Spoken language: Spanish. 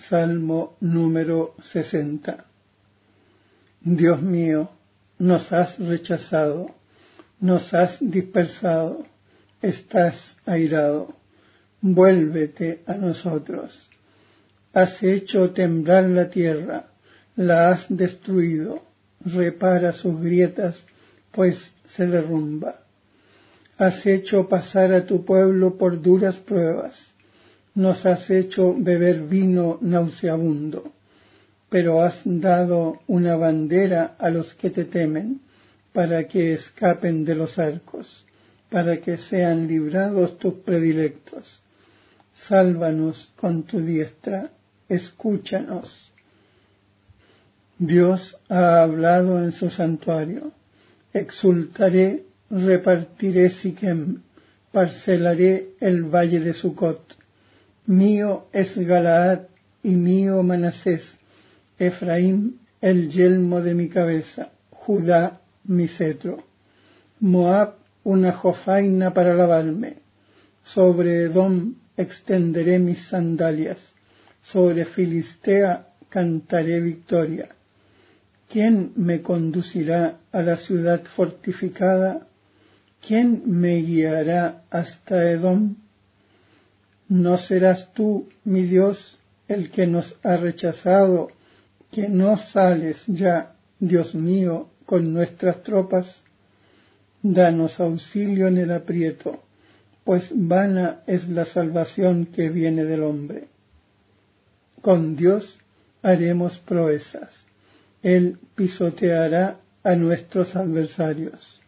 Salmo número 60. Dios mío, nos has rechazado, nos has dispersado, estás airado. Vuélvete a nosotros. Has hecho temblar la tierra, la has destruido, repara sus grietas, pues se derrumba. Has hecho pasar a tu pueblo por duras pruebas, nos has hecho beber vino nauseabundo, pero has dado una bandera a los que te temen, para que escapen de los arcos, para que sean librados tus predilectos. Sálvanos con tu diestra, escúchanos. Dios ha hablado en su santuario. Exultaré, repartiré Siquem, parcelaré el valle de Sucot. Mío es Galaad y mío Manasés, Efraín el yelmo de mi cabeza, Judá mi cetro. Moab una jofaina para lavarme. Sobre Edom extenderé mis sandalias, sobre Filistea cantaré victoria. ¿Quién me conducirá a la ciudad fortificada? ¿Quién me guiará hasta Edom? ¿No serás tú, mi Dios, el que nos ha rechazado, que no sales ya, Dios mío, con nuestras tropas? Danos auxilio en el aprieto, pues vana es la salvación que viene del hombre. Con Dios haremos proezas. Él pisoteará a nuestros adversarios.